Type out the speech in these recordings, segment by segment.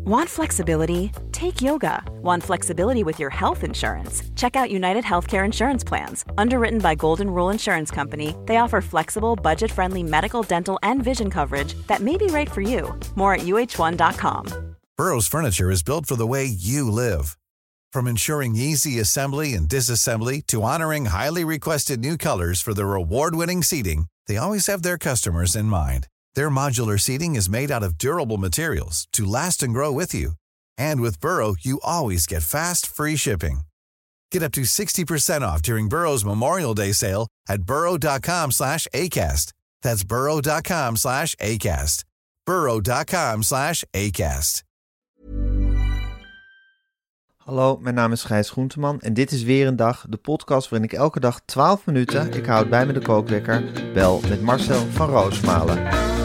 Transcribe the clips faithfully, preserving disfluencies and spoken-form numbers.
Want flexibility? Take yoga. Want flexibility with your health insurance? Check out United Healthcare Insurance Plans. Underwritten by Golden Rule Insurance Company, they offer flexible, budget-friendly medical, dental, and vision coverage that may be right for you. More at U H one dot com. Burrow's furniture is built for the way you live. From ensuring easy assembly and disassembly to honoring highly requested new colors for their award-winning seating, they always have their customers in mind. Their modular seating is made out of durable materials to last and grow with you. And with Burrow, you always get fast, free shipping. Get up to sixty percent off during Burrow's Memorial Day sale at burrow.com slash ACAST. That's burrow.com slash ACAST. burrow.com slash ACAST. Hallo, mijn naam is Gijs Groenteman en dit is weer een dag, de podcast waarin ik elke dag twaalf minuten, ik houd bij me de kookwekker, bel met Marcel van Roosmalen.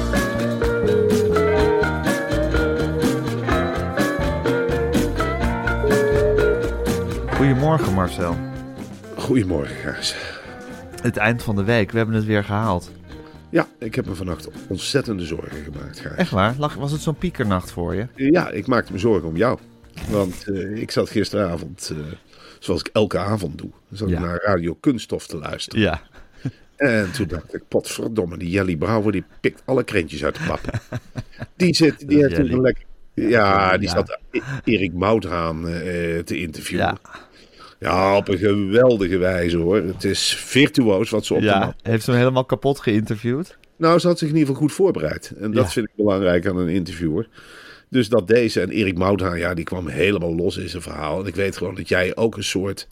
Goedemorgen Marcel. Goedemorgen Gijs. Het eind van de week, we hebben het weer gehaald. Ja, ik heb me vannacht ontzettende zorgen gemaakt, Gijs. Echt waar? Was het zo'n piekernacht voor je? Ja, ik maakte me zorgen om jou. Want uh, ik zat gisteravond, uh, zoals ik elke avond doe, zat ja. ik naar Radio Kunststof te luisteren. Ja. En toen dacht ik, potverdomme, die Jelly Brouwer, die pikt alle krentjes uit de pap. Die, zit, die heeft toen een lekker... Ja, die ja. zat Erik Mouthaan uh, te interviewen. Ja. Ja, op een geweldige wijze hoor. Het is virtuoos wat ze op ja, de mat... Heeft ze hem helemaal kapot geïnterviewd? Nou, ze had zich in ieder geval goed voorbereid. En dat ja. vind ik belangrijk aan een interviewer. Dus dat deze en Erik Mouthaan, ja, die kwam helemaal los in zijn verhaal. En ik weet gewoon dat jij ook een soort...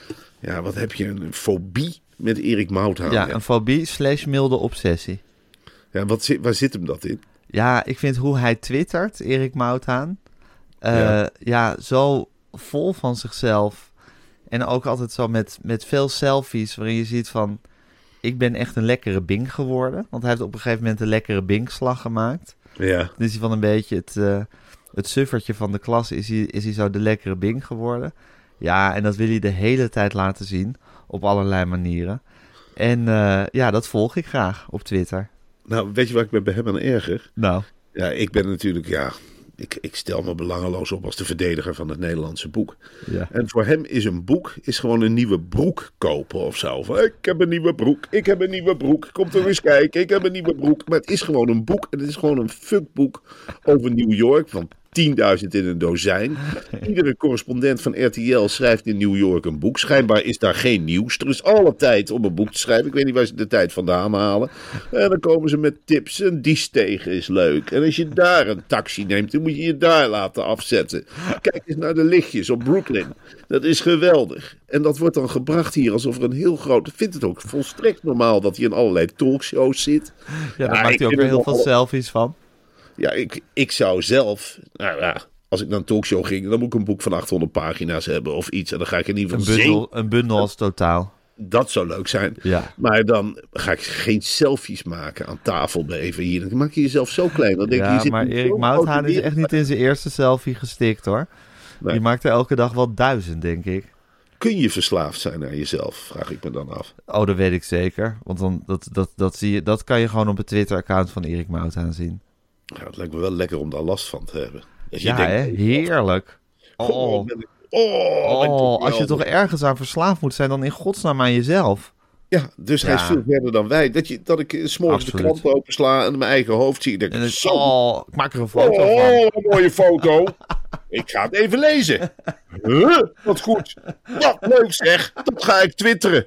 Ja, wat heb je? Een fobie met Erik Mouthaan. Ja, ja. Een fobie slash milde obsessie. Ja, wat zit, waar zit hem dat in? Ja, ik vind hoe hij twittert, Erik Mouthaan. Uh, ja. ja, zo vol van zichzelf... En ook altijd zo met, met veel selfies waarin je ziet van... Ik ben echt een lekkere Bing geworden. Want hij heeft op een gegeven moment een lekkere Bing-slag gemaakt. Ja. Dus hij van een beetje het, uh, het suffertje van de klas is hij, is hij zo de lekkere Bing geworden. Ja, en dat wil hij de hele tijd laten zien. Op allerlei manieren. En uh, ja, dat volg ik graag op Twitter. Nou, weet je waar ik me bij hem aan erger? Nou. Ja, ik ben natuurlijk... ja. Ik, ik stel me belangeloos op als de verdediger van het Nederlandse boek. Ja. En voor hem is een boek is gewoon een nieuwe broek kopen of zo. Van, ik heb een nieuwe broek, ik heb een nieuwe broek. Kom toch eens kijken, ik heb een nieuwe broek. Maar het is gewoon een boek en het is gewoon een fuckboek over New York van tienduizend in een dozijn. Iedere correspondent van R T L schrijft in New York een boek. Schijnbaar is daar geen nieuws. Er is alle tijd om een boek te schrijven. Ik weet niet waar ze de tijd vandaan halen. En dan komen ze met tips. En die steeg is leuk. En als je daar een taxi neemt, dan moet je je daar laten afzetten. Kijk eens naar de lichtjes op Brooklyn. Dat is geweldig. En dat wordt dan gebracht hier alsof er een heel groot... Ik vind het ook volstrekt normaal dat hij in allerlei talkshows zit. Ja, daar ja, maakt hij ook weer heel veel al... selfies van. Ja, ik, ik zou zelf, nou ja, als ik naar een talkshow ging, dan moet ik een boek van achthonderd pagina's hebben of iets. En dan ga ik in ieder geval... Een bundel, een bundel als totaal. Dat zou leuk zijn. Ja. Maar dan ga ik geen selfies maken aan tafel bij even hier. Dan maak je jezelf zo klein. Dan denk ja, je, je zit maar Erik Mouthaan is echt niet in zijn eerste selfie gestikt hoor. Nee. Die maakt er elke dag wel duizend, denk ik. Kun je verslaafd zijn aan jezelf, vraag ik me dan af. Oh, dat weet ik zeker. Want dan, dat, dat, dat, zie je, dat kan je gewoon op het Twitter-account van Erik Mouthaan zien. Ja, het lijkt me wel lekker om daar last van te hebben. Als je ja, denkt, hè? Heerlijk. Oh, oh, ik, oh, oh als je toch ergens aan verslaafd moet zijn, dan in godsnaam aan jezelf. Ja, dus ja. Hij is veel verder dan wij. Dat, je, dat ik 's morgens de krant opensla en mijn eigen hoofd zie. Denk, en zo. Oh, ik maak er een foto oh, van. Oh, een mooie foto. Ik ga het even lezen. Huh? Wat goed. Wat leuk zeg. Dat ga ik twitteren.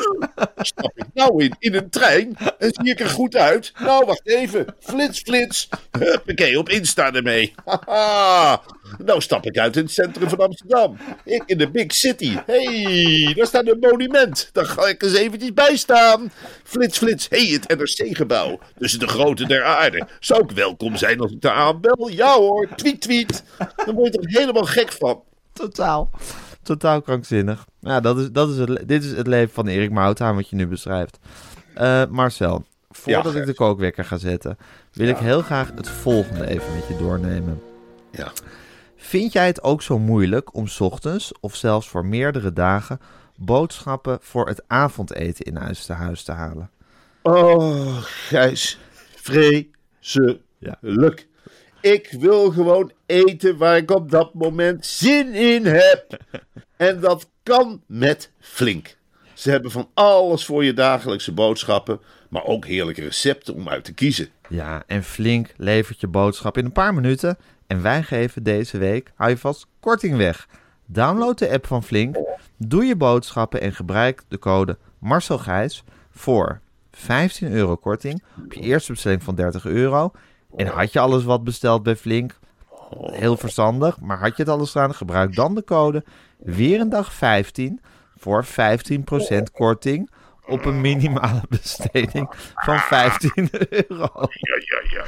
Stap ik nou in, in een trein en zie ik er goed uit? Nou, wacht even. Flits, flits. Huppakee, op Insta ermee. Haha. Nou stap ik uit in het centrum van Amsterdam. Ik in de big city. Hé, hey, daar staat een monument. Daar ga ik eens eventjes bij staan. Flits, flits. Hé, hey, het N R C-gebouw. Tussen de grote der aarde. Zou ik welkom zijn als ik daar aanbel? Ja hoor, tweet, tweet. Dan word je er helemaal gek van. Totaal. Totaal krankzinnig. Ja, dat is, dat is het, dit is het leven van Erik Mouthaan wat je nu beschrijft. Uh, Marcel, voordat ja, ik de kookwekker ga zetten, wil ja. ik heel graag het volgende even met je doornemen. Ja. Vind jij het ook zo moeilijk om 's ochtends of zelfs voor meerdere dagen boodschappen voor het avondeten in huis te huis te halen? Oh, Gijs. Vreselijk. Ja. Ik wil gewoon eten waar ik op dat moment zin in heb. En dat kan met Flink. Ze hebben van alles voor je dagelijkse boodschappen, maar ook heerlijke recepten om uit te kiezen. Ja, en Flink levert je boodschap in een paar minuten. En wij geven deze week, hou je vast, korting weg. Download de app van Flink, doe je boodschappen en gebruik de code Marcel Gijs voor vijftien euro korting op je eerste bestelling van dertig euro. En had je alles wat besteld bij Flink, heel verstandig, maar had je het alles staan, gebruik dan de code weer een dag vijftien voor vijftien procent korting op een minimale besteding van vijftien euro. Ja, ja,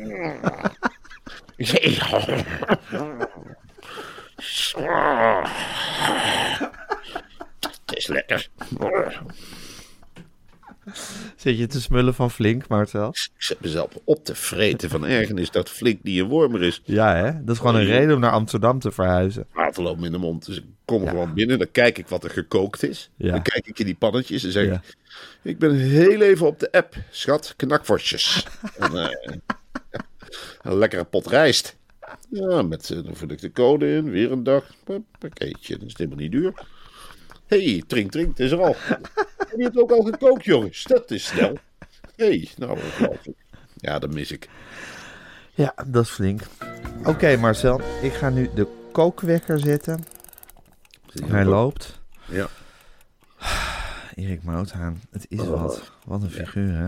ja. ja. Het is lekker. Zit je te smullen van Flink, Marcel? Ik zet mezelf op te vreten van ergernis dat Flink niet een wormer is. Ja, hè? Dat is gewoon een reden om naar Amsterdam te verhuizen. Water loopt me in de mond. Dus ik kom Ja. gewoon binnen. Dan kijk ik wat er gekookt is. Ja. Dan kijk ik in die pannetjes en zeg Ja. ik... Ik ben heel even op de app. Schat, knakworstjes. en, uh, een lekkere pot rijst. Ja, met, uh, dan vul ik de code in. Weer een dag. Pakkeetje. Dat is helemaal niet duur. Hé, hey, trink, trink. Het is er al. Heb je het ook al gekookt, jongens? Dat is snel. Hé, hey, nou, ongelooflijk. Ja, dat mis ik. Ja, dat is Flink. Oké, okay, Marcel. Ik ga nu de kookwekker zetten. Hij loopt. Ja. Erik Mouthaan, het is wat. Wat een figuur, hè?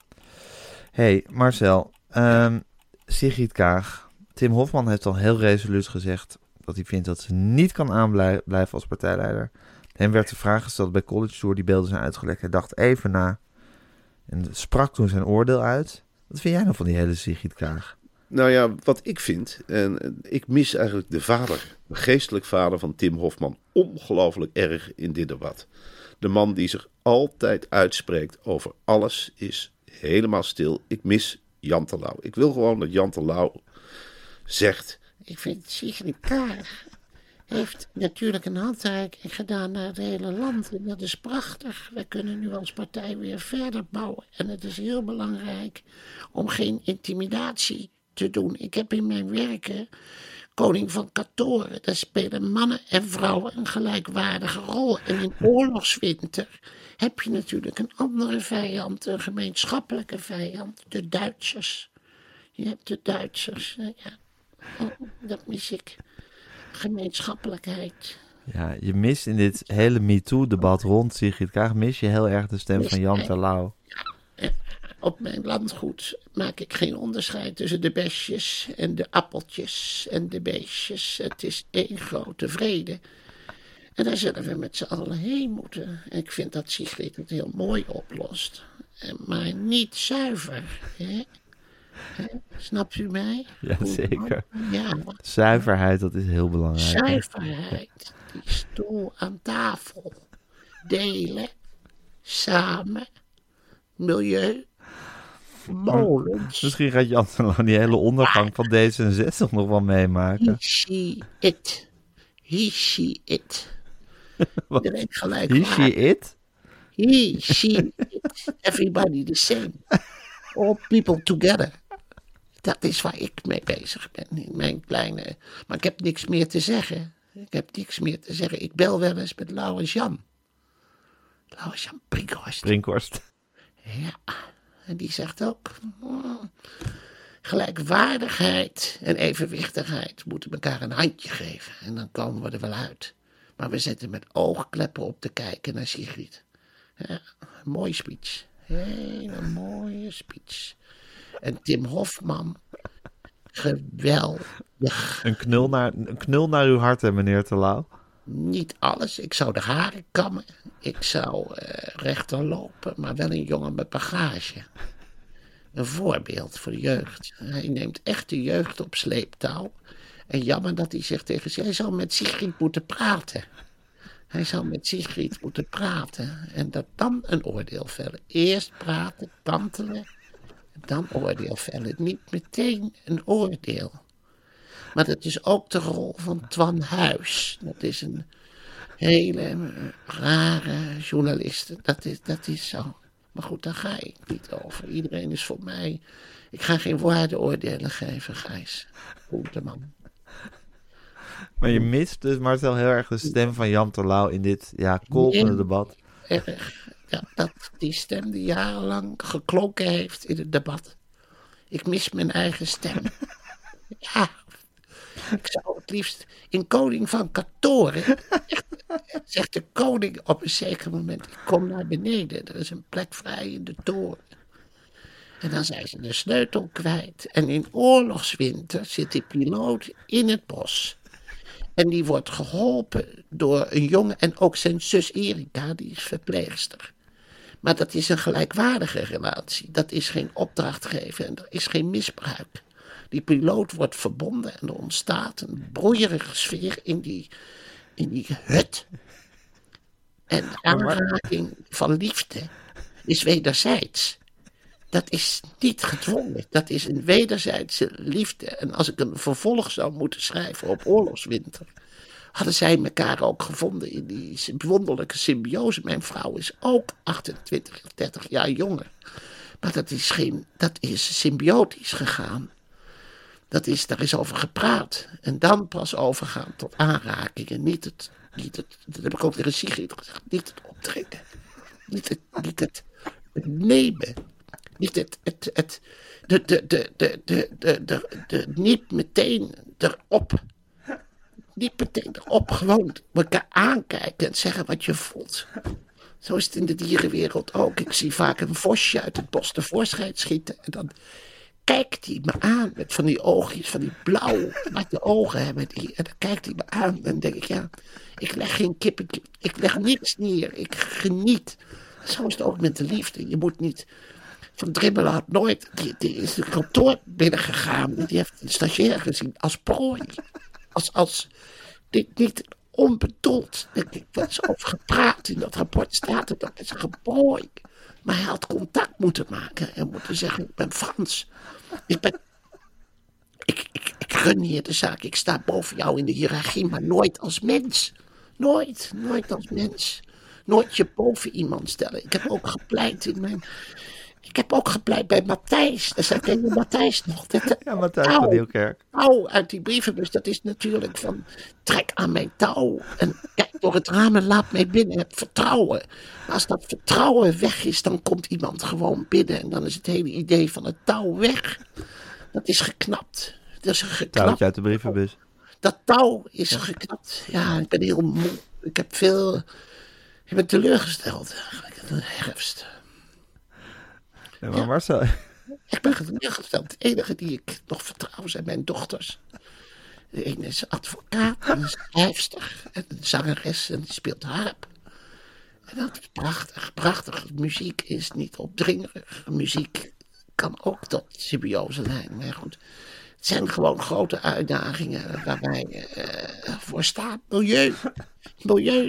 Hey, Marcel. Um, Sigrid Kaag. Tim Hofman heeft al heel resoluut gezegd dat hij vindt dat ze niet kan aanblijven als partijleider. Hem werd de vraag gesteld bij College Tour, die beelden zijn uitgelekt. Hij dacht even na en sprak toen zijn oordeel uit. Wat vind jij nou van die hele Sigrid Kaag? Nou ja, wat ik vind, en ik mis eigenlijk de vader, de geestelijk vader van Tim Hofman, ongelooflijk erg in dit debat. De man die zich altijd uitspreekt over alles is helemaal stil. Ik mis Jan Terlouw. Ik wil gewoon dat Jan Terlouw zegt... Ik vind Sigrid Kaag heeft natuurlijk een handreiking gedaan naar het hele land. En dat is prachtig. Wij kunnen nu als partij weer verder bouwen. En het is heel belangrijk om geen intimidatie te doen. Ik heb in mijn werken Koning van Katoren. Daar spelen mannen en vrouwen een gelijkwaardige rol. En in oorlogswinter heb je natuurlijk een andere vijand, een gemeenschappelijke vijand, de Duitsers. Je hebt de Duitsers, ja. Oh, dat mis ik. Gemeenschappelijkheid. Ja, je mist in dit hele MeToo-debat rond Sigrid Kaag, mis je heel erg de stem van Jan Terlouw. Ja, op mijn landgoed maak ik geen onderscheid tussen de besjes en de appeltjes en de beestjes. Het is één grote vrede. En daar zullen we met z'n allen heen moeten. En ik vind dat Sigrid het heel mooi oplost. Maar niet zuiver, hè? He, snapt u mij? Ja, zeker. Ja. Zuiverheid, dat is heel belangrijk. Zuiverheid. Die stoel aan tafel. Delen. Samen. Milieu. Molens. Misschien gaat Jan Terlouw die hele ondergang van D zesenzestig nog wel meemaken. He, she, it. He, she, it. Iedereen gelijk. He, she, it? He, she, it. Everybody the same. All people together. Dat is waar ik mee bezig ben in mijn kleine... Maar ik heb niks meer te zeggen. Ik heb niks meer te zeggen. Ik bel wel eens met Laurens Jan. Laurens Jan Brinkhorst. Brinkhorst. Ja, en die zegt ook... Mm, gelijkwaardigheid en evenwichtigheid moeten elkaar een handje geven. En dan komen we er wel uit. Maar we zitten met oogkleppen op te kijken naar Sigrid. Ja, een mooie speech. Hele mooie speech. En Tim Hofman, geweldig. Een knul naar, een knul naar uw hart, hè, meneer Terlouw? Niet alles. Ik zou de haren kammen. Ik zou uh, rechter lopen, maar wel een jongen met bagage. Een voorbeeld voor de jeugd. Hij neemt echt de jeugd op sleeptouw. En jammer dat hij zegt tegen ze, hij zou met Sigrid moeten praten. Hij zou met Sigrid moeten praten. En dat dan een oordeel vellen. Eerst praten, kantelen. Dan oordeel vellen. Niet meteen een oordeel. Maar dat is ook de rol van Twan Huis. Dat is een hele rare journalist. Dat is, dat is zo. Maar goed, daar ga ik niet over. Iedereen is voor mij Ik ga geen waardeoordelen geven, Gijs. Goede man. Maar je mist dus, Marcel, heel erg de stem van Jan Terlouw in dit ja, kolkende Nee. debat. Erg. Ja, dat, die stem die jarenlang geklonken heeft in het debat. Ik mis mijn eigen stem. Ja, ik zou het liefst in Koning van Katoren. Echt, zegt de koning op een zeker moment: ik kom naar beneden, er is een plek vrij in de toren. En dan zijn ze de sleutel kwijt. En in oorlogswinter zit die piloot in het bos. En die wordt geholpen door een jongen en ook zijn zus Erika, die is verpleegster. Maar dat is een gelijkwaardige relatie. Dat is geen opdracht geven en er is geen misbruik. Die piloot wordt verbonden en er ontstaat een broeierige sfeer in die, in die hut. En de aanraking van liefde is wederzijds. Dat is niet gedwongen. Dat is een wederzijdse liefde. En als ik een vervolg zou moeten schrijven op oorlogswinter, hadden zij elkaar ook gevonden in die wonderlijke symbiose. Mijn vrouw is ook achtentwintig, dertig jaar jonger. Maar dat is, geen, dat is symbiotisch gegaan. Dat is, daar is over gepraat. En dan pas overgaan tot aanrakingen. Niet het, niet het, dat heb ik ook tegen Sigrid gezegd. Niet het optrekken. Niet het, niet het nemen. Niet het, het, het de, de, de, de, de, de, de, de, niet meteen erop. Niet meteen erop. Gewoon elkaar aankijken en zeggen wat je voelt. Zo is het in de dierenwereld ook. Ik zie vaak een vosje uit het bos tevoorschijn schieten. En dan kijkt hij me aan met van die oogjes, van die blauw, wat de ogen hebben die. En dan kijkt hij me aan en dan denk ik, ja, ik leg geen kippen, ik leg niks neer. Ik geniet. Zo is het ook met de liefde. Je moet niet... Van Dribbelen had nooit, die, die is de kantoor binnengegaan. Die heeft een stagiair gezien als prooi. Als, als dit niet onbedoeld. Ik werd eens over gepraat. In dat rapport staat er, dat is een prooi. Maar hij had contact moeten maken. En moeten zeggen, ik ben Frans. Ik ben... Ik, ik, ik gun hier de zaak. Ik sta boven jou in de hiërarchie, maar nooit als mens. Nooit, nooit als mens. Nooit je boven iemand stellen. Ik heb ook gepleit in mijn... Ik heb ook gepleit bij Matthijs. Daar zei ik, Matthijs nog. Dat, Ja, Matthijs van Nieuwkerk. touw uit die brievenbus, dat is natuurlijk van trek aan mijn touw. En kijk door het raam en laat mij binnen. Heb vertrouwen. Maar als dat vertrouwen weg is, dan komt iemand gewoon binnen. En dan is het hele idee van het touw weg. Dat is geknapt. Dat is geknapt. Touwtje uit de brievenbus. Dat touw is geknapt. Ja, ik ben heel moe. Ik heb veel... Ik ben teleurgesteld eigenlijk in de herfst. Ja, maar Ja. Marcel, Ik ben teleurgesteld. De enige die ik nog vertrouw zijn mijn dochters. De ene is advocaat, en een schrijfster, en een zangeres en die speelt harp. En dat is prachtig, prachtig. Muziek is niet opdringerig. Muziek kan ook tot symbiose leiden. Maar goed, het zijn gewoon grote uitdagingen waar wij uh, voor staan. Milieu. Milieu.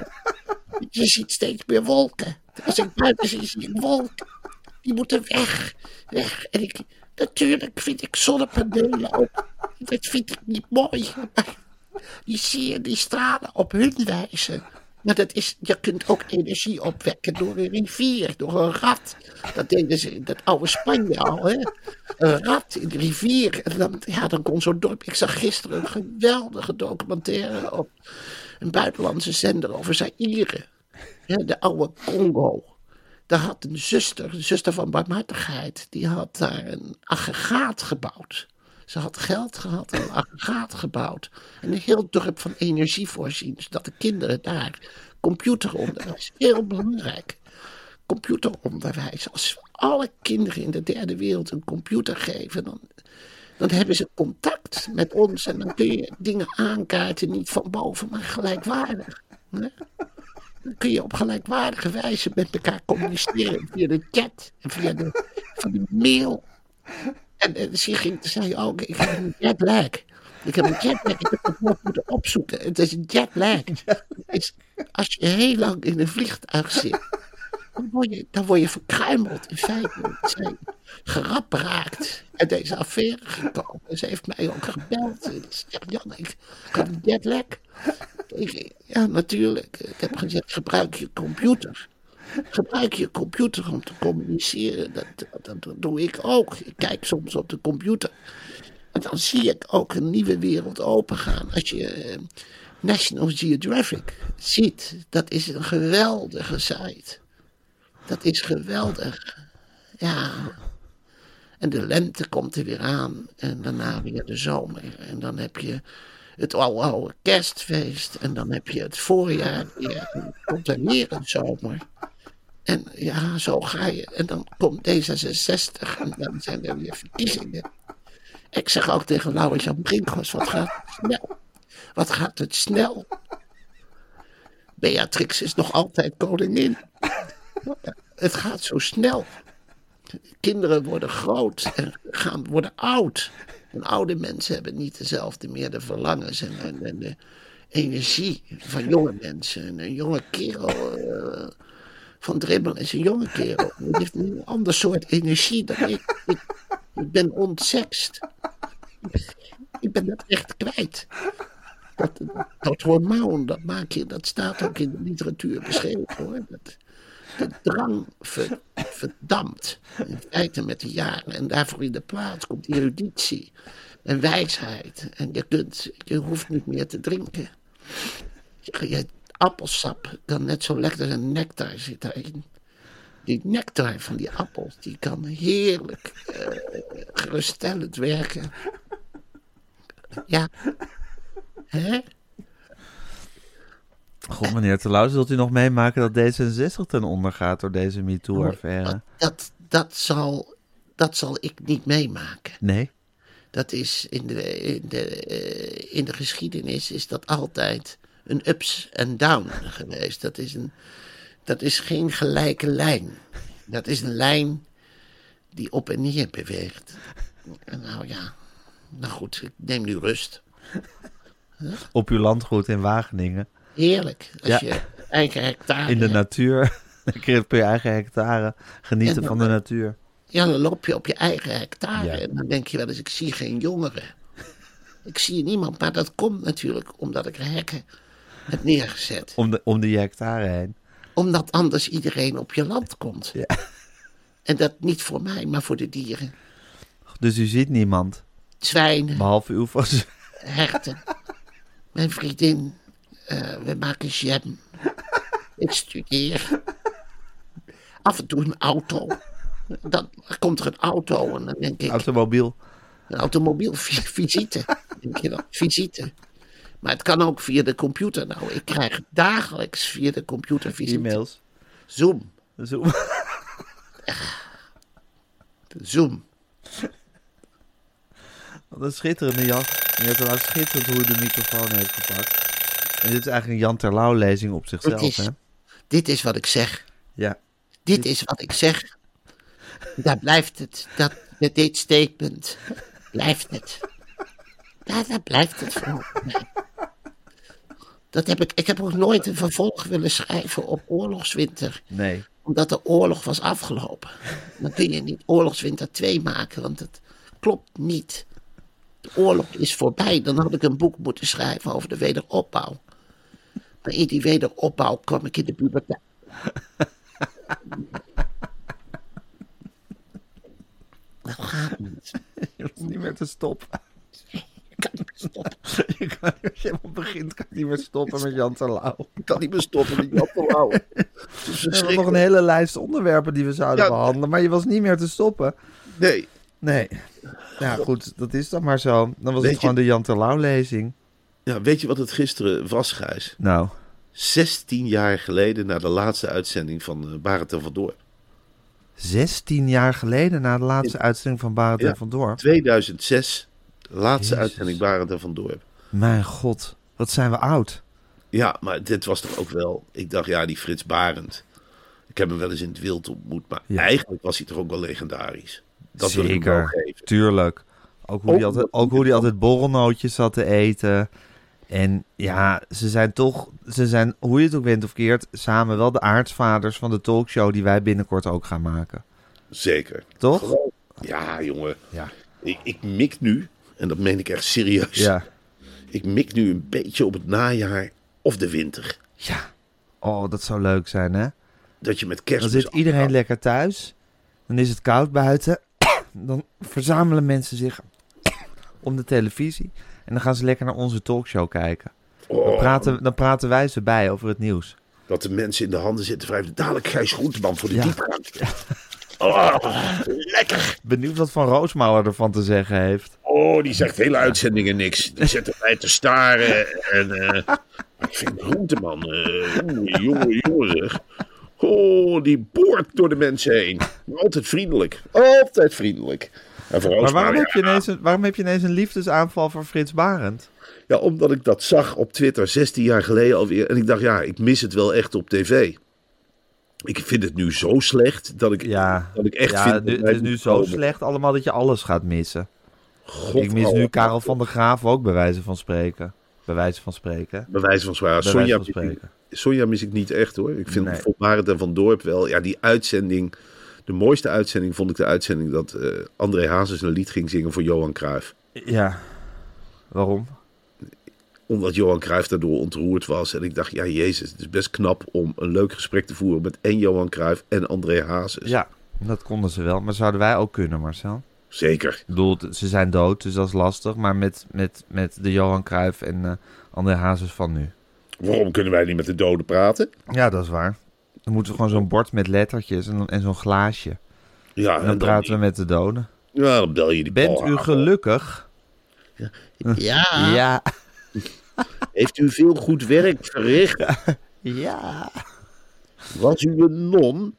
Je ziet steeds meer wolken. Als ik buiten zie, zie ik wolken. Die moeten weg. Weg. En ik, natuurlijk vind ik zonnepanelen ook. Dat vind ik niet mooi. Maar die zie je, die stralen op hun wijze. Maar dat is, je kunt ook energie opwekken door een rivier, door een rat. Dat deden ze in dat oude Spanje al, hè. Een rat in de rivier. En dan, ja, dan kon zo'n dorp... Ik zag gisteren een geweldige documentaire op een buitenlandse zender over Zaïre. Ja, de oude Congo. Daar had een zuster, de zuster van barmhartigheid, die had daar een aggregaat gebouwd. Ze had geld gehad en een aggregaat gebouwd. En een heel dorp van energie voorzien, zodat de kinderen daar computeronderwijs, heel belangrijk, computeronderwijs. Als we alle kinderen in de derde wereld een computer geven, dan, dan hebben ze contact met ons en dan kun je dingen aankaarten, niet van boven, maar gelijkwaardig. Hè? Dan kun je op gelijkwaardige wijze met elkaar communiceren via de chat en via de, via de mail. En, en Sigrid zei ook, ik heb een jetlag. Ik heb een jetlag, ik heb het nog moeten opzoeken. Het is een jetlag. Het is, als je heel lang in een vliegtuig zit, dan word je, dan word je verkruimeld. In feite zijn gerapraakt uit deze affaire gekomen. En ze heeft mij ook gebeld. En ze zegt, Jan, ik, ik heb een jetlag. Ik, ja, natuurlijk. Ik heb gezegd, gebruik je computer. Gebruik je computer om te communiceren. Dat, dat, dat doe ik ook. Ik kijk soms op de computer. En dan zie ik ook een nieuwe wereld opengaan. Als je uh, National Geographic ziet, dat is een geweldige site. Dat is geweldig. Ja. En de lente komt er weer aan. En daarna weer de zomer. En dan heb je het oude kerstfeest. En dan heb je het voorjaar weer. En dan komt er weer een zomer. En ja, zo ga je. En dan komt D zesenzestig. En dan zijn er weer verkiezingen. Ik zeg ook tegen Laurens-Jan Brinkhorst, wat gaat het snel? Wat gaat het snel? Beatrix is nog altijd koningin. Het gaat zo snel. Kinderen worden groot en gaan worden oud. En oude mensen hebben niet dezelfde meer de verlangens en, en, en de energie van jonge mensen. En een jonge kerel uh, van Dribbel is een jonge kerel. Die heeft een ander soort energie dan ik. Ik, ik ben ontsext. Ik ben dat echt kwijt. Dat, dat hormoon, dat maak je, dat staat ook in de literatuur beschreven hoor. Dat, de drang ver, verdampt. In feite met de jaren. En daarvoor in de plaats komt eruditie en wijsheid. En je, kunt, je hoeft niet meer te drinken. Je, je appelsap kan net zo lekker als een nectar zit daarin. Die nectar van die appels, die kan heerlijk uh, geruststellend werken. Ja. Hè? Goed, meneer Terlouw, zult u nog meemaken dat D zesenzestig ten onder gaat door deze MeToo-affaire? Dat, dat, zal, dat zal ik niet meemaken. Nee? Dat is in de, in de, uh, in de geschiedenis is dat altijd een ups en down geweest. Dat is, een, dat is geen gelijke lijn. Dat is een lijn die op en neer beweegt. En nou ja, nou goed, ik neem nu rust. Huh? Op uw landgoed in Wageningen. Heerlijk, als Ja. je eigen hectare In de hebt. natuur. Lekker op je eigen hectare. Genieten En van dan- de natuur. Ja, dan loop je op je eigen hectare Ja. en dan denk je wel eens, ik zie geen jongeren. Ik zie niemand, maar dat komt natuurlijk omdat ik hekken heb neergezet. Om, de, om die hectare heen. Omdat anders iedereen op je land komt. Ja. En dat niet voor mij, maar voor de dieren. Dus u ziet niemand. Zwijnen, Behalve uw vos. herten. Mijn vriendin, eh, we maken jam. Ik studeer. Af en toe een auto. Dan komt er een auto en dan denk ik... Automobiel. Een automobiel, vi- visite. Denk je dan, visite. Maar het kan ook via de computer. Nou, ik krijg dagelijks via de computer visite. E-mails. Zoom. Zo. Zoom. Wat een schitterende Jan. Meneer Terlouw, schitterend hoe u de microfoon heeft gepakt. En dit is eigenlijk een Jan Terlouw lezing op zichzelf, Dit is, hè? dit is wat ik zeg. Ja. Dit is wat ik zeg. Daar blijft het. Dat, met dit statement blijft het. Daar, daar blijft het voor mij. Dat heb ik, ik heb ook nooit een vervolg willen schrijven op Oorlogswinter. Nee. Omdat de oorlog was afgelopen. Dan kun je niet Oorlogswinter twee maken, want het klopt niet. De oorlog is voorbij. Dan had ik een boek moeten schrijven over de wederopbouw. Maar in die wederopbouw kwam ik in de puberteit. Dat gaat niet. Je hoeft niet meer te stoppen. Ik kan niet meer stoppen. Je kan, als je helemaal begint, kan je niet meer stoppen met Jan Terlouw. Ik kan niet meer stoppen met Jan Terlouw. Het is We hebben nog verschrikkelijk. een hele lijst onderwerpen die we zouden Ja. behandelen, maar je was niet meer te stoppen. Nee, Nee. Ja, goed, dat is dan maar zo. Dan was Weet het gewoon je- de Jan Terlouw-lezing. ja, weet je wat het gisteren was, Gijs? Nou, zestien jaar geleden na de laatste uitzending van uh, Barend en van Dorp. zestien jaar geleden na de laatste uitzending van Barend Ja. en van Dorp. tweeduizend zes, laatste Jezus. uitzending Barend en van Dorp. Mijn god, wat zijn we oud. Ja, maar dit was toch ook wel... Ik dacht, ja, die Frits Barend. Ik heb hem wel eens in het wild ontmoet. Maar Ja. eigenlijk was hij toch ook wel legendarisch. Dat wil ik hem Zeker, wel geven. tuurlijk. Ook hoe Ook hij altijd, omdat- ook hoe hij altijd borrelnootjes zat te eten. En ja, ze zijn toch, ze zijn, hoe je het ook bent of keert, samen wel de aartsvaders van de talkshow die wij binnenkort ook gaan maken. Zeker. Toch? Gewoon- Ja, jongen. Ja. Ik, ik mik nu, en dat meen ik echt serieus. Ja. Ik mik nu een beetje op het najaar of de winter. Ja. Oh, dat zou leuk zijn, hè? dat je met Dan kerstmis... zit iedereen lekker thuis. Dan is het koud buiten. Dan verzamelen mensen zich om de televisie. En dan gaan ze lekker naar onze talkshow kijken. Dan Oh, praten, dan praten wij ze bij over het nieuws. dat de mensen in de handen zitten wrijven. Dadelijk Gijs Groenteman voor de Ja. diepgang. Oh, lekker. Benieuwd wat Van Roosmouwer ervan te zeggen heeft. Oh, die zegt hele uitzendingen niks. Die zit erbij te staren. En, uh, ik vind Groenteman, uh, jongen, jongen, jongen zeg. Oh, die boort door de mensen heen. Maar altijd vriendelijk. Altijd vriendelijk. En voor Maar ons waarom maar, heb, je ja, ineens een, waarom heb je ineens een liefdesaanval voor Frits Barend? ja, omdat ik dat zag op Twitter zestien jaar geleden alweer. En ik dacht, ja, ik mis het wel echt op tv. Ik vind het nu zo slecht dat ik, Ja, dat ik echt ja vind... dat nu- het wij is nu moeten zo komen. slecht allemaal dat je alles gaat missen. God, Ik mis oh, nu Karel van der Graaf ook bij wijze van spreken. Bij wijze van spreken. Bij wijze van zwaar. Bij Sonja, wijze van mis ik- spreken. Sonja mis ik niet echt hoor. Ik vind Nee. Van Barend en Van Dorp wel. Ja, die uitzending. De mooiste uitzending vond ik de uitzending dat eh, André Hazes een lied ging zingen voor Johan Cruijff. Ja, waarom? Omdat Johan Cruijff daardoor ontroerd was. En ik dacht, ja jezus, het is best knap om een leuk gesprek te voeren met en Johan Cruijff en André Hazes. Ja, dat konden ze wel. Maar zouden wij ook kunnen, Marcel? Zeker. Ik bedoel, t- ze zijn dood, dus dat is lastig. Maar met, met, met de Johan Cruijff en uh, André Hazes van nu. Waarom kunnen wij niet met de doden praten? Ja, dat is waar. Dan moeten we gewoon zo'n bord met lettertjes en, en zo'n glaasje. Ja, En dan praten we met de doden. Ja, dan bel je die Bent Paul u Hagel. gelukkig? Ja, Ja. Heeft u veel goed werk verricht? Ja. Was u een non?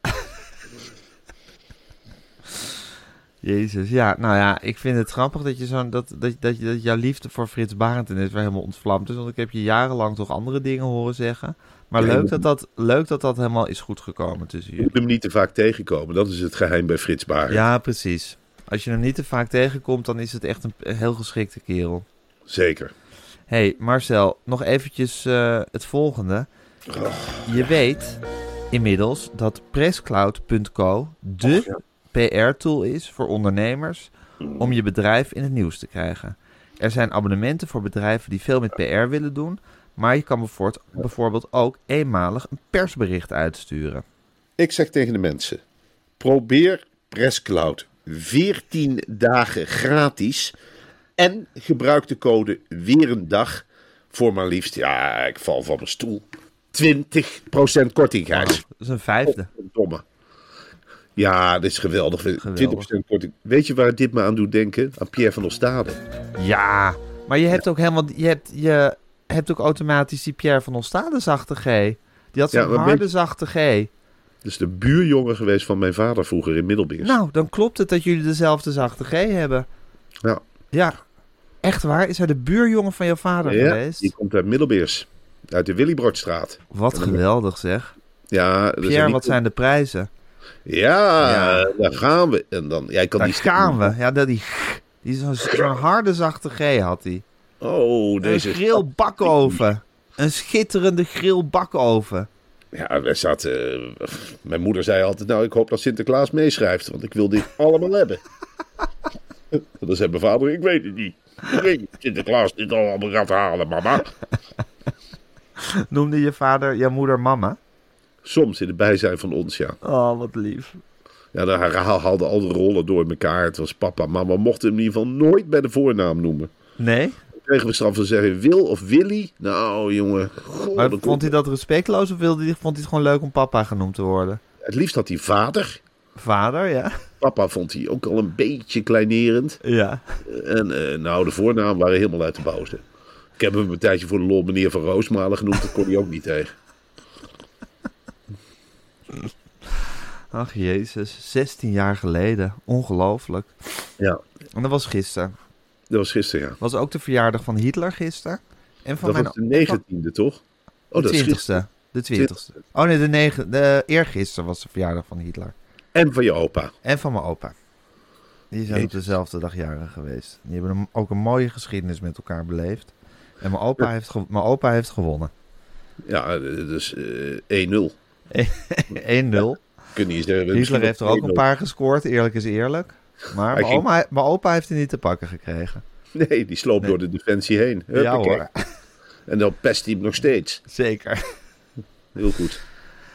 Jezus, ja. Nou ja, ik vind het grappig dat, je zo, dat, dat, dat, dat jouw liefde voor Frits Barend ineens weer helemaal ontvlamd is. Want ik heb je jarenlang toch andere dingen horen zeggen. Maar Ja, leuk je dat dat, leuk dat dat helemaal is goed gekomen tussen Je jullie. moet hem niet te vaak tegenkomen. Dat is het geheim bij Frits Barend. Ja, precies. Als je hem niet te vaak tegenkomt, dan is het echt een een heel geschikte kerel. Zeker. Hey Marcel, nog eventjes eh, het volgende. Je weet inmiddels dat presscloud punt co de P R-tool is voor ondernemers om je bedrijf in het nieuws te krijgen. Er zijn abonnementen voor bedrijven die veel met P R willen doen, maar je kan bijvoorbeeld, bijvoorbeeld ook eenmalig een persbericht uitsturen. Ik zeg tegen de mensen, probeer Presscloud veertien dagen gratis en gebruik de code weer een dag voor maar liefst, ja, ik val van mijn stoel, twintig procent korting, Gijs. Dat is een vijfde. Domme. Ja, dat is geweldig. twintig procent korting. Weet je waar dit me aan doet denken? Aan Pierre van Ostade. Ja, maar je hebt ook helemaal, je hebt, je hebt ook automatisch die Pierre van Ostade zachte G. Die had zo'n Ja, maar harde ben- zachte G. Dat is de buurjongen geweest van mijn vader vroeger in Middelbeers. Nou, dan klopt het dat jullie dezelfde zachte G hebben. Ja. Ja, echt waar? Is hij de buurjongen van jouw vader Ja, geweest? die komt uit Middelbeers. Uit de Willybroodstraat. Wat geweldig zeg. Ja, dat is Pierre, niet- wat zijn de prijzen? Ja, Ja. daar gaan we. En dan, jij kan Daar die gaan we. Ja, dat die, die zo'n zo'n harde zachte G had hij. Oh, deze. Een grillbakoven. Een schitterende grillbakoven. Ja, wij zaten. eh, mijn moeder zei altijd: nou, ik hoop dat Sinterklaas meeschrijft, want ik wil dit allemaal hebben. Dan zei mijn vader: ik weet het niet. Ik weet niet of Sinterklaas dit allemaal gaat halen, mama. Noemde je vader jouw moeder mama? Soms in het bijzijn van ons, ja. Oh, wat lief. Ja, dan haal- haalden al de rollen door elkaar. Het was papa, mama mochten hem in ieder geval nooit bij de voornaam noemen. Nee? Dan kregen we straf van zeggen Wil of Willy. Nou, jongen. goh, Maar dan vond hij dat respectloos of wilde hij, vond hij het gewoon leuk om papa genoemd te worden? Het liefst had hij vader. Vader, ja? Papa vond hij ook al een beetje kleinerend. Ja. En eh, nou, de voornaam waren helemaal uit de boze. Ik heb hem een tijdje voor de lol meneer Van Roosmalen genoemd. Dat kon hij ook niet tegen. Ach jezus, zestien jaar geleden. Ongelooflijk. Ja, En dat was gisteren. dat was gisteren, ja. Was ook de verjaardag van Hitler gisteren. En van Dat mijn was de negentiende, toch? de Oh, dat is gisteren. twintigste. De twintigste. Oh nee, de negen. De eergisteren was de verjaardag van Hitler. En van je opa. En van mijn opa. Die zijn op Jezus. dezelfde dag jarig geweest. Die hebben een- ook een mooie geschiedenis met elkaar beleefd. En mijn opa, heeft, ge- mijn opa heeft gewonnen. Ja, dus eh één nul. één nul. Kun je zeggen. Hitler misschien heeft er ook één nul. een paar gescoord, eerlijk is eerlijk. Maar Hij mijn, ging- oma, mijn opa heeft hij niet te pakken gekregen. Nee, die sloopt Nee. door de defensie heen. Ja Huppakee. hoor, En dan pest hij hem nog steeds. zeker. Heel goed.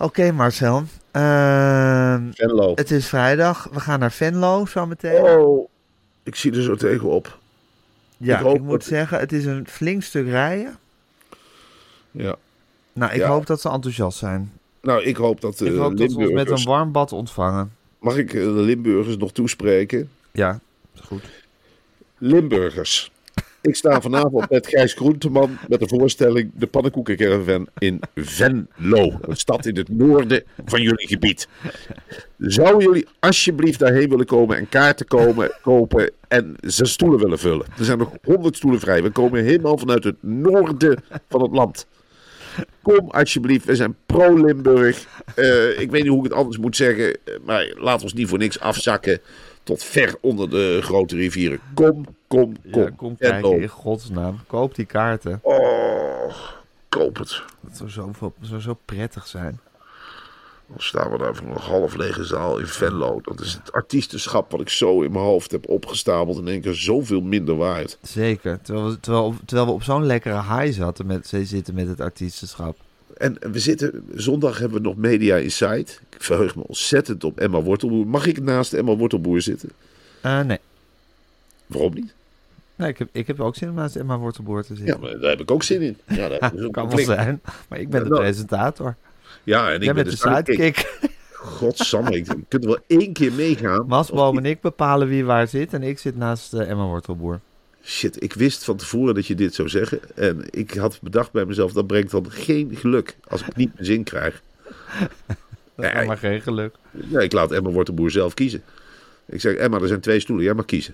Oké, okay, Marcel. Uh, Venlo. Het is vrijdag. We gaan naar Venlo zo meteen. Oh, ik zie er zo tegenop. Ja, ik, ik, hoop moet dat... zeggen, het is een flink stuk rijden. Ja. Nou, ik ja. hoop dat ze enthousiast zijn. Nou, ik hoop dat de Ik hoop dat ze ons met een warm bad ontvangen. Mag ik de Limburgers nog toespreken? Ja, is goed. Limburgers. Ik sta vanavond met Gijs Groenteman met de voorstelling De Pannenkoekencaravan in Venlo. Een stad in het noorden van jullie gebied. Zouden jullie alsjeblieft daarheen willen komen en kaarten komen, kopen en zes stoelen willen vullen? Er zijn nog honderd stoelen vrij. We komen helemaal vanuit het noorden van het land. Kom alsjeblieft, we zijn pro-Limburg. Uh, ik weet niet hoe ik het anders moet zeggen, maar laat ons niet voor niks afzakken tot ver onder de grote rivieren. Kom, kom, kom. Ja, kom kijken in godsnaam. Koop die kaarten. Oh, koop het. Dat zou zo, zo, zou zo prettig zijn. Dan staan we daar voor een half lege zaal in Venlo. Dat is het artiestenschap wat ik zo in mijn hoofd heb opgestapeld. In één keer zoveel minder waard. Zeker. Terwijl we, terwijl, terwijl we op zo'n lekkere high zaten met, zitten met het artiestenschap. En we zitten, zondag hebben we nog Media Insight. Ik verheug me ontzettend op Emma Wortelboer. Mag ik naast Emma Wortelboer zitten? Uh, nee. Waarom niet? Nee, ik heb, ik heb ook zin om naast Emma Wortelboer te zitten. Ja, maar daar heb ik ook zin in. Ja, dat ja, kan wel zijn. Maar ik ben de nou, presentator. Ja, en ik Jij ben bent de de sidekick. Godsamme, ik kunt er wel één keer meegaan. Masboom en ik bepalen wie waar zit. En ik zit naast uh, Emma Wortelboer. Shit, ik wist van tevoren dat je dit zou zeggen. En ik had bedacht bij mezelf, dat brengt dan geen geluk als ik niet mijn zin krijg. Dat is ja, maar geen geluk. Ja, ik laat Emma Wortelboer zelf kiezen. Ik zeg, Emma, er zijn twee stoelen, jij mag kiezen.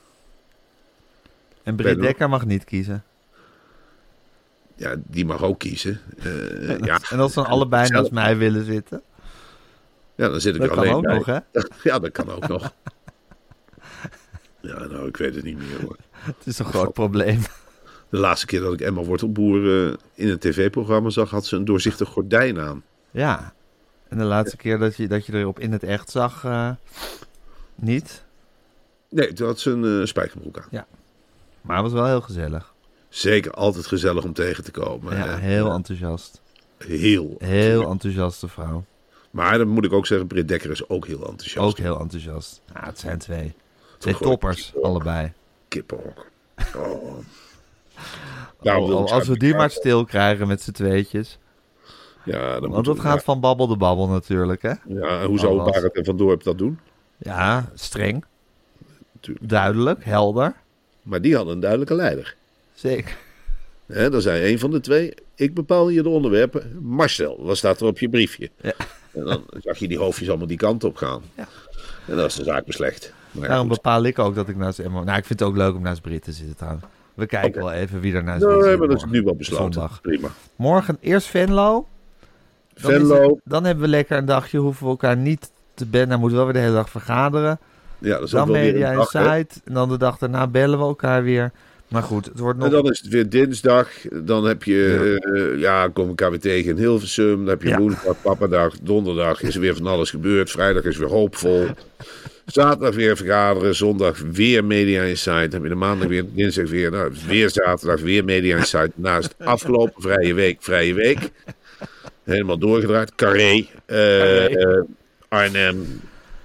En Britt Dekker mag niet kiezen. Ja, die mag ook kiezen. Uh, en, ja. en als ze dan allebei naast mij willen zitten? Ja, dan zit ik dat er alleen kan ook bij. nog, hè? Ja, dat kan ook nog. Ja, nou, ik weet het niet meer, hoor. Het is een groot probleem. De laatste keer dat ik Emma Wortelboer uh, in een tv-programma zag, had ze een doorzichtig gordijn aan. Ja. En de laatste ja. keer dat je, dat je erop in het echt zag, uh, niet? Nee, toen had ze een uh, spijkerbroek aan. Ja. Maar het was wel heel gezellig. Zeker, altijd gezellig om tegen te komen. Ja, heel enthousiast. Heel. Heel enthousiaste vrouw. Maar dan moet ik ook zeggen, Britt Dekker is ook heel enthousiast. Ook heel enthousiast. Ja, het zijn twee. Twee toppers, kippenhok. allebei. Kippenhok. Oh. Nou, oh, als we die maar stil krijgen met z'n tweetjes. Ja, dan Want dat gaat ja. van babbel de babbel natuurlijk, hè? Ja, en hoe zou Barend en Van Dorp dat doen? Ja, streng. Tuurlijk. Duidelijk, helder. Maar die hadden een duidelijke leider. Zeker. He, dan zei een van de twee, ik bepaal hier de onderwerpen. Marcel, wat staat er op je briefje? Ja. En dan zag je die hoofdjes allemaal die kant op gaan. Ja. En dan is de zaak beslecht. Maar Daarom bepaal ik ook dat ik naast Emma... Nou, ik vind het ook leuk om naast Britt te zitten trouwens. We kijken okay. wel even wie er naast nee, Britt zit. Nee, maar dat is nu wel besloten. Zondag. Prima. Morgen eerst Venlo. Dan Venlo. Het, dan hebben we lekker een dagje, hoeven we elkaar niet te bellen. Dan moeten we wel weer de hele dag vergaderen. Ja, dat is dan ook wel Media weer een dag, Insight. En dan de dag daarna bellen we elkaar weer. Maar goed, het wordt nog... En dan is het weer dinsdag. Dan heb je, ja, uh, ja komen we elkaar weer tegen in Hilversum. Dan heb je ja. woensdag, papadag, donderdag is er weer van alles gebeurd. Vrijdag is weer hoopvol. Zaterdag weer vergaderen. Zondag weer Media Insight. Dan heb je de maandag weer, dinsdag weer. Nou, weer zaterdag, weer Media Insight. Naast afgelopen vrije week, vrije week. Helemaal doorgedraaid. Carré. Uh, Carré. Uh, Arnhem.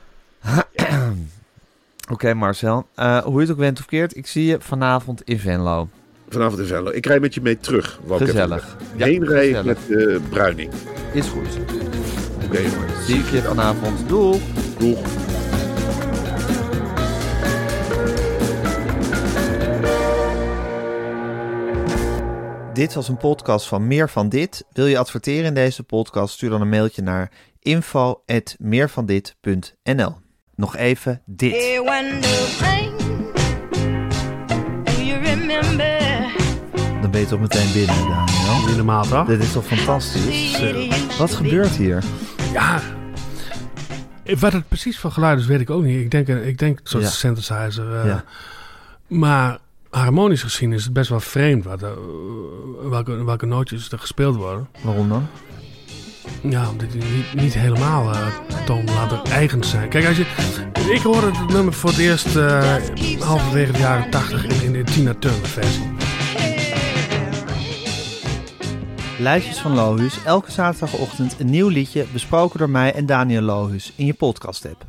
Oké, okay, Marcel. Uh, hoe je het ook bent of keert, ik zie je vanavond in Venlo. Vanavond in Venlo. Ik rij met je mee terug. Gezellig. Ja, heen rijden met uh, Bruining. Is goed. Oké, okay, jongens. Zie ik je vanavond. Doeg. Doeg. Dit was een podcast van Meer van Dit. Wil je adverteren in deze podcast? Stuur dan een mailtje naar info at meervandit punt n l. Nog even dit. Dan ben je toch meteen binnen, Daniel? Helemaal toch? Dit is toch fantastisch? Uh, wat gebeurt hier? Ja, wat het precies van geluid is, weet ik ook niet. Ik denk, ik denk een soort ja. synthesizer. Uh, ja. Maar harmonisch gezien is het best wel vreemd wat, uh, welke, welke nootjes er gespeeld worden. Waarom dan? Ja, omdat die niet, niet helemaal uh, toonladder eigen zijn. Kijk, als je, ik hoorde het nummer voor het eerst uh, halverwege de jaren tachtig in, in de Tina Turner versie. Lijstjes van Lohuus, elke zaterdagochtend een nieuw liedje besproken door mij en Daniel Lohuus in je podcast-app.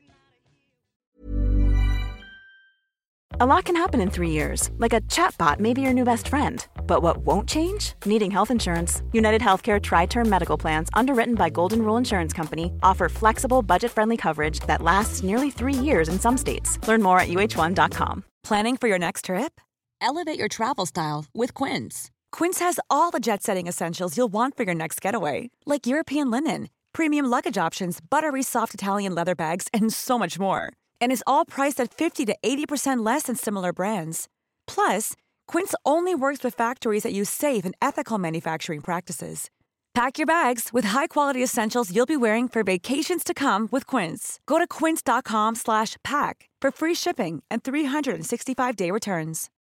A lot can happen in three years, like a chatbot may be your new best friend. But what won't change? Needing health insurance. United Healthcare Tri-Term Medical Plans, underwritten by Golden Rule Insurance Company, offer flexible, budget-friendly coverage that lasts nearly three years in some states. Learn more at U H one dot com. Planning for your next trip? Elevate your travel style with Quince. Quince has all the jet-setting essentials you'll want for your next getaway, like European linen, premium luggage options, buttery soft Italian leather bags, and so much more. And is all priced at fifty to eighty percent less than similar brands. Plus, Quince only works with factories that use safe and ethical manufacturing practices. Pack your bags with high-quality essentials you'll be wearing for vacations to come with Quince. Go to quince dot com slash pack for free shipping and three hundred sixty-five day returns.